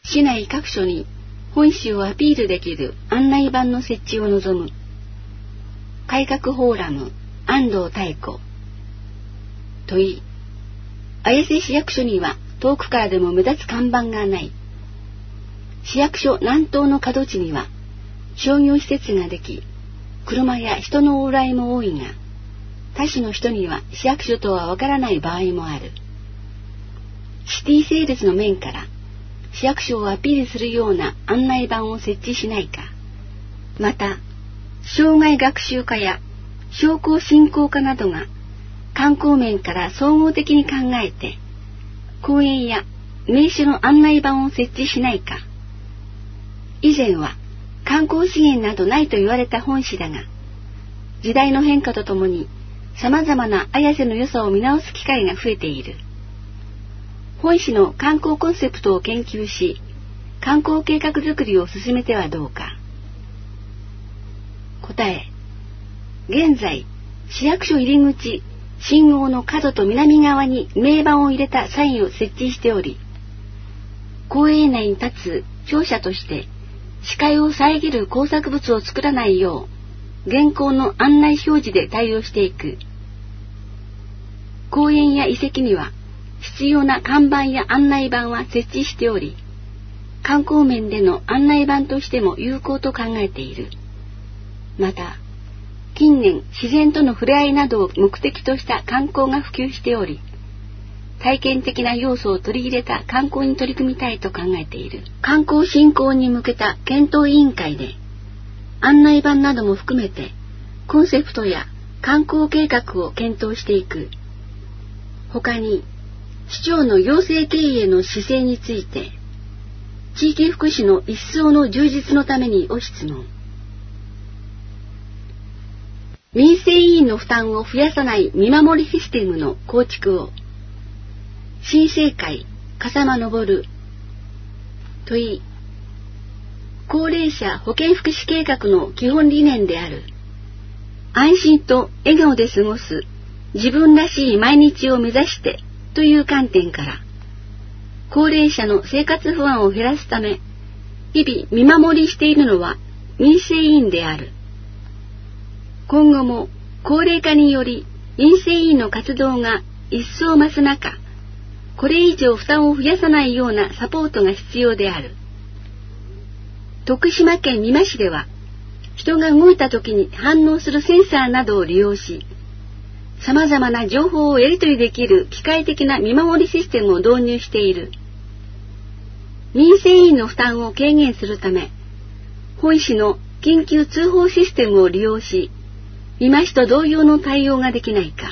市内各所に本市をアピールできる案内板の設置を望む。改革フォーラム安藤妙子。問い。綾瀬市役所には遠くからでも目立つ看板がない。市役所南東の角地には商業施設ができ、車や人の往来も多いが、他市の人には市役所とはわからない場合もある。シティセールスの面から市役所をアピールするような案内板を設置しないか。また、障害学習課や商工振興課などが観光面から総合的に考えて、公園や名所の案内板を設置しないか。以前は観光資源などないと言われた本市だが、時代の変化とともに様々な綾瀬の良さを見直す機会が増えている。本市の観光コンセプトを研究し、観光計画づくりを進めてはどうか。答え。現在、市役所入り口、信号の角と南側に名板を入れたサインを設置しており、公園内に立つ庁舎として視界を遮る工作物を作らないよう、現行の案内表示で対応していく。公園や遺跡には必要な看板や案内板は設置しており、観光面での案内板としても有効と考えている。また、近年自然との触れ合いなどを目的とした観光が普及しており、体験的な要素を取り入れた観光に取り組みたいと考えている。観光振興に向けた検討委員会で、案内板なども含めてコンセプトや観光計画を検討していく。他に、市長の行政経営の姿勢について、地域福祉の一層の充実のためにを質問。民生委員の負担を増やさない見守りシステムの構築を。新生会笠間昇。問い。高齢者保健福祉計画の基本理念である安心と笑顔で過ごす自分らしい毎日を目指してという観点から、高齢者の生活不安を減らすため日々見守りしているのは民生委員である。今後も高齢化により民生委員の活動が一層増す中、これ以上負担を増やさないようなサポートが必要である。徳島県美馬市では、人が動いた時に反応するセンサーなどを利用し、様々な情報をやり取りできる機械的な見守りシステムを導入している。民生委員の負担を軽減するため、本市の緊急通報システムを利用し、美馬市と同様の対応ができないか。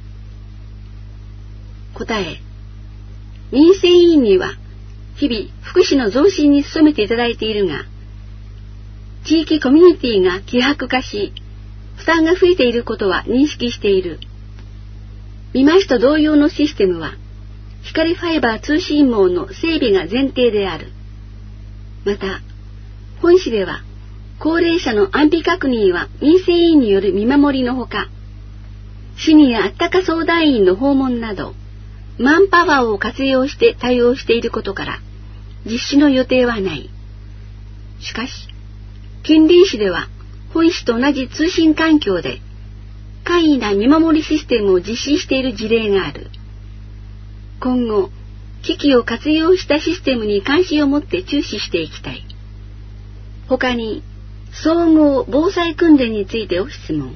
答え。民生委員には日々福祉の増進に努めていただいているが、地域コミュニティが希薄化し、負担が増えていることは認識している。美馬市と同様のシステムは、光ファイバー通信網の整備が前提である。また、本市では、高齢者の安否確認は民生委員による見守りのほか、シニアあったか相談員の訪問など、マンパワーを活用して対応していることから、実施の予定はない。しかし、近隣市では本市と同じ通信環境で簡易な見守りシステムを実施している事例がある。今後、機器を活用したシステムに関心を持って注視していきたい。他に、総合防災訓練についてを質問。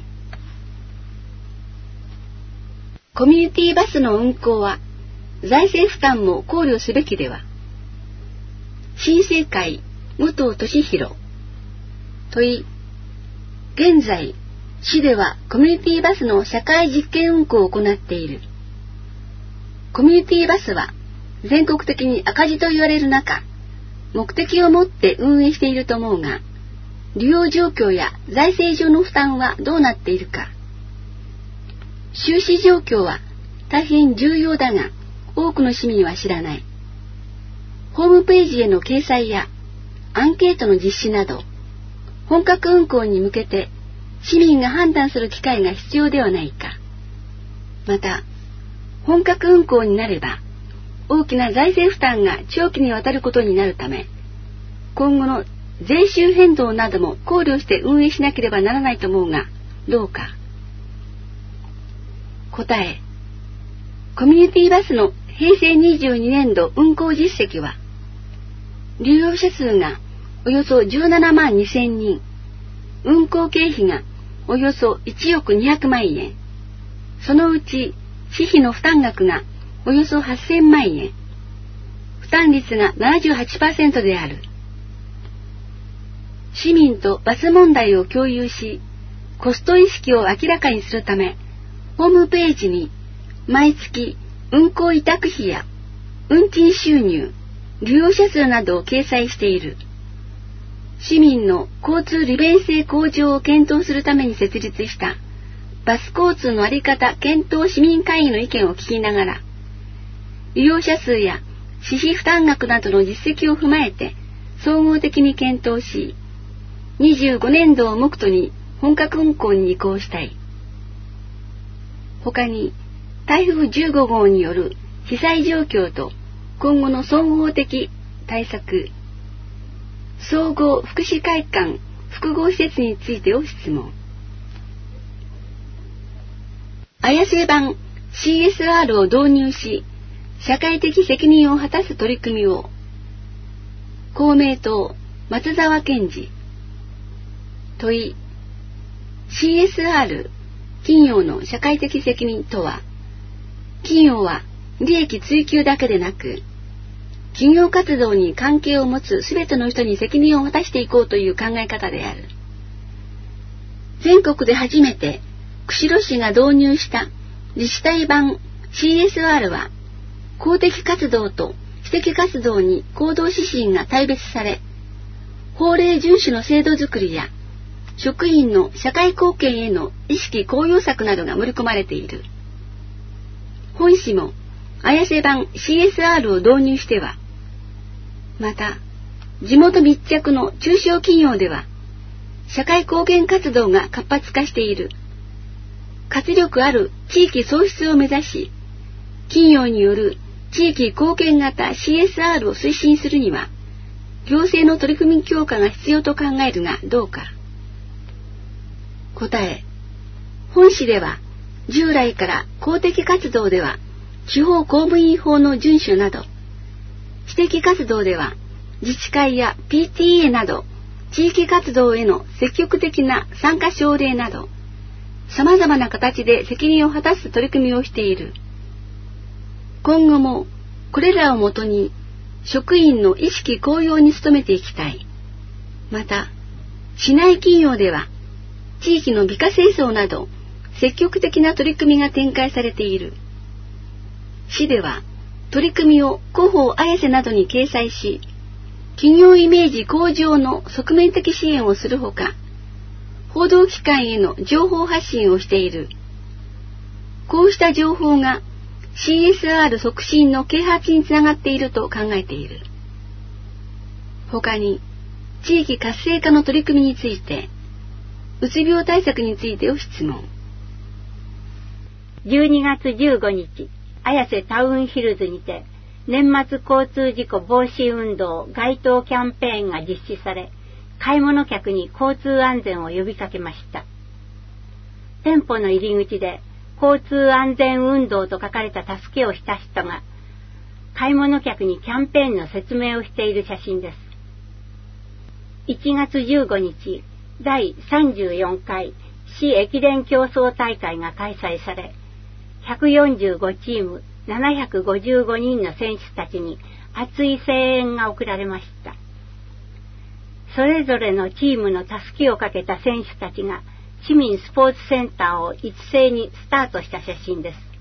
コミュニティバスの運行は財政負担も考慮すべきでは。新生会武藤俊弘。問い。現在、市ではコミュニティバスの社会実験運行を行っている。コミュニティバスは全国的に赤字と言われる中、目的を持って運営していると思うが、利用状況や財政上の負担はどうなっているか。収支状況は大変重要だが、多くの市民は知らない。ホームページへの掲載やアンケートの実施など、本格運行に向けて市民が判断する機会が必要ではないか。また、本格運行になれば、 大きな財政負担が長期にわたることになるため、今後の税収変動なども考慮して運営しなければならないと思うが、どうか。答え。コミュニティバスの平成22年度運行実績は、利用者数がおよそ17万2000人、運行経費がおよそ1億200万円、そのうち私費の負担額がおよそ8000万円、負担率が 78% である。市民とバス問題を共有し、コスト意識を明らかにするため、ホームページに毎月運行委託費や運賃収入、利用者数などを掲載している。市民の交通利便性向上を検討するために設立したバス交通の在り方検討市民会議の意見を聞きながら、利用者数や私費負担額などの実績を踏まえて総合的に検討し、25年度を目途に本格運行に移行したい。他に台風15号による被災状況と今後の総合的対策、総合福祉会館複合施設についてを質問。綾瀬版 CSR を導入し、社会的責任を果たす取り組みを。公明党松沢健二。問い。CSR 企業の社会的責任とは、企業は利益追求だけでなく、企業活動に関係を持つすべての人に責任を果たしていこうという考え方である。全国で初めて釧路市が導入した自治体版 CSR は、公的活動と私的活動に行動指針が大別され、法令遵守の制度づくりや職員の社会貢献への意識高揚策などが盛り込まれている。本市も綾瀬版 CSR を導入しては、また地元密着の中小企業では社会貢献活動が活発化している。活力ある地域創出を目指し、企業による地域貢献型 CSR を推進するには、行政の取り組み強化が必要と考えるがどうか。答え。本市では従来から公的活動では地方公務員法の遵守など、私的活動では自治会や PTA など地域活動への積極的な参加奨励など、様々な形で責任を果たす取り組みをしている。今後もこれらをもとに職員の意識高揚に努めていきたい。また、市内企業では地域の美化清掃など積極的な取り組みが展開されている。市では取り組みを広報綾瀬などに掲載し、企業イメージ向上の側面的支援をするほか、報道機関への情報発信をしている。こうした情報が CSR 促進の啓発につながっていると考えている。他に、地域活性化の取り組みについて、うつ病対策についてを質問。 12月15日、綾瀬タウンヒルズにて、年末交通事故防止運動街頭キャンペーンが実施され、買い物客に交通安全を呼びかけました。店舗の入り口で交通安全運動と書かれたたすきをした人が、買い物客にキャンペーンの説明をしている写真です。1月15日、第34回市駅伝競争大会が開催され、145チーム755人の選手たちに熱い声援が送られました。それぞれのチームのたすきをかけた選手たちが市民スポーツセンターを一斉にスタートした写真です。